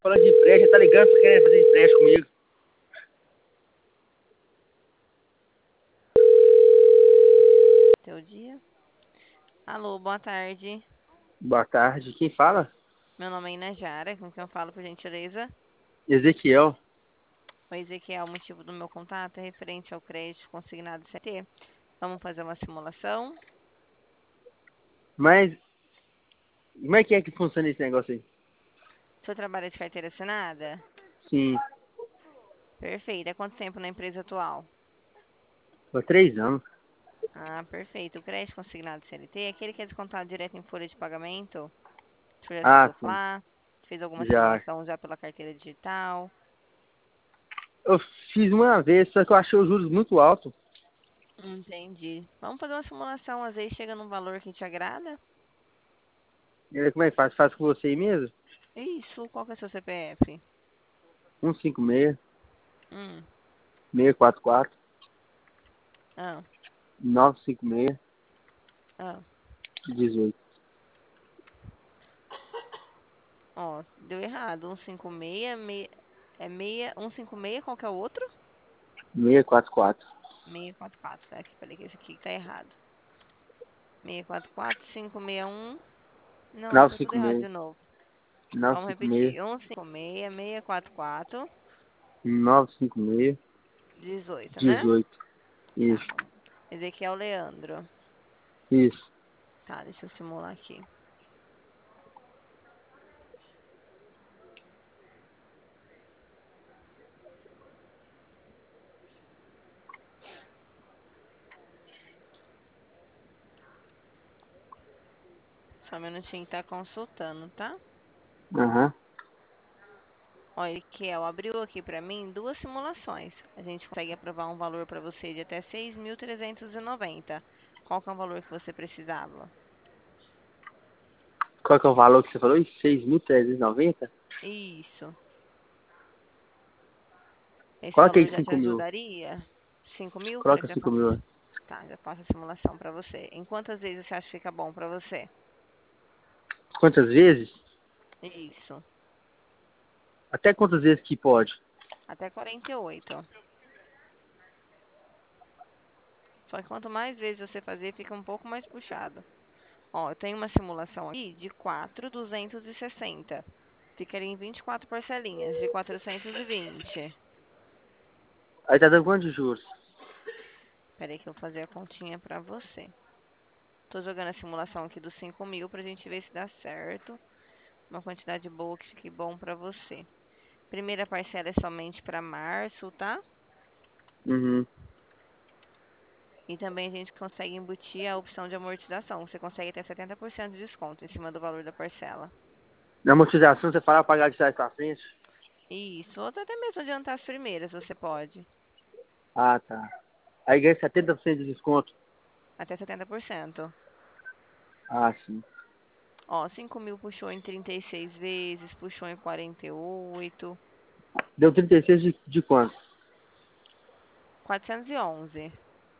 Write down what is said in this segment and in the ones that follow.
Falando de empréstimo, tá ligando pra querer fazer empréstimo comigo. Teu dia. Alô, boa tarde. Boa tarde. Quem fala? Meu nome é Inajara, com quem eu falo por gentileza. Ezequiel. O Ezequiel, o motivo do meu contato é referente ao crédito consignado CT. Vamos fazer uma simulação. Mas como é que funciona esse negócio aí? O senhor trabalha de carteira assinada? Sim, Perfeito. Há quanto tempo na empresa atual? por 3 anos. Ah, perfeito. O crédito consignado CLT é aquele que é descontado direto em folha de pagamento. O senhor já Ah, chegou sim. lá? Fez alguma Já. simulação já pela carteira digital? Eu fiz uma vez, só que eu achei os juros muito altos. Entendi. Vamos fazer uma simulação. Às vezes chega num valor que te agrada? E aí, como é que faz? Faz com você aí mesmo? Isso. Qual que é o seu CPF? 156, Hum. 644, Ah. 956, Ah. 18. Ó, deu errado. 156, é 156, qual que é o outro? 644. 644. Tá aqui, peraí que esse aqui tá errado. 644, 561. Não, tá tudo errado 956, de novo. Vamos 956, repetir. 156, 644, 956, 18, né? 18. Tá. Isso, Esse aqui é o Leandro. isso. Tá, deixa eu simular aqui. Só um minutinho que tá consultando, tá? Aham. Olha, Ezequiel, abriu aqui pra mim duas simulações. A gente consegue aprovar um valor pra você de até 6.390. Qual que é o valor que você precisava? Qual que é o valor que você falou? 6.390. Isso. Esse Coloca valor aí já te 5.000. ajudaria? 5.000? Quer Coloca que já 5.000. faça? Tá, já faço a simulação pra você. Em quantas vezes você acha que fica bom pra você? Quantas vezes? Isso. Até quantas vezes que pode? Até 48. Só que quanto mais vezes você fazer, fica um pouco mais puxado. Ó, eu tenho uma simulação aqui de 4.260. Ficaria em 24 parcelinhas de 420. Aí tá dando quanto de juros? Peraí que eu vou fazer a continha pra você. Tô jogando a simulação aqui dos 5.000 pra gente ver se dá certo. Uma quantidade boa que fique bom pra você. Primeira parcela é somente pra março, tá? Uhum. E também a gente consegue embutir a opção de amortização. Você consegue ter 70% de desconto em cima do valor da parcela. Na amortização você fala pagar de trás pra frente? Isso, ou até mesmo adiantar as primeiras, você pode. Ah, tá. Aí ganha 70% de desconto. Até 70%. Ah, sim. Ó, 5.000 puxou em 36 vezes, puxou em 48. Deu 36 de quanto? 411.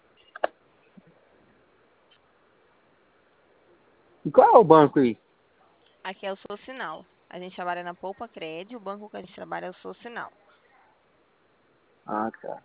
E qual é o banco aí? Aqui é o Socinal. A gente trabalha na Poupa Cred, o banco que a gente trabalha é o Socinal. Ah, tá.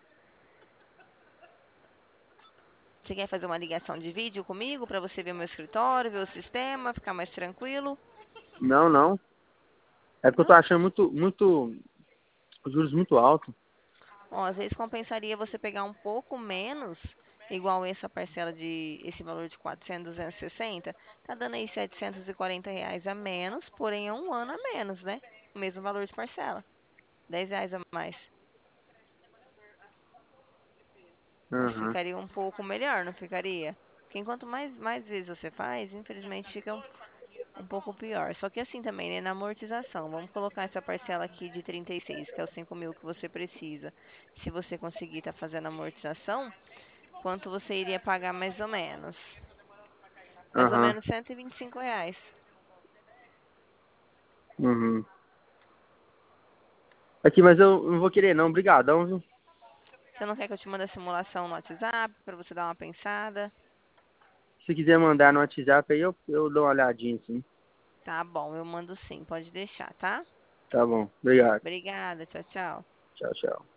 Você quer fazer uma ligação de vídeo comigo para você ver meu escritório, ver o sistema, ficar mais tranquilo? Não, não. É porque eu tô Não? achando os juros muito altos. Ó, às vezes compensaria você pegar um pouco menos, igual essa parcela de, esse valor de 400, 260, tá dando aí R$ 740 a menos, porém é um ano a menos, né? O mesmo valor de parcela. R$ 10 a mais. Acho que Aham. ficaria um pouco melhor, não ficaria? Porque enquanto mais vezes você faz, infelizmente fica um pouco pior. Só que assim também, né? Na amortização, vamos colocar essa parcela aqui de 36, que é os 5.000 que você precisa. Se você conseguir estar fazendo a amortização, quanto você iria pagar mais ou menos? Mais ou Aham. menos R$ 125. Uhum. Aqui, mas eu não vou querer não. Obrigadão, viu? Você não quer que eu te mande a simulação no WhatsApp para você dar uma pensada? Se quiser mandar no WhatsApp aí, eu dou uma olhadinha, assim. Tá bom, eu mando sim, pode deixar, tá? Tá bom. Obrigado. Obrigada, tchau, tchau. Tchau, tchau.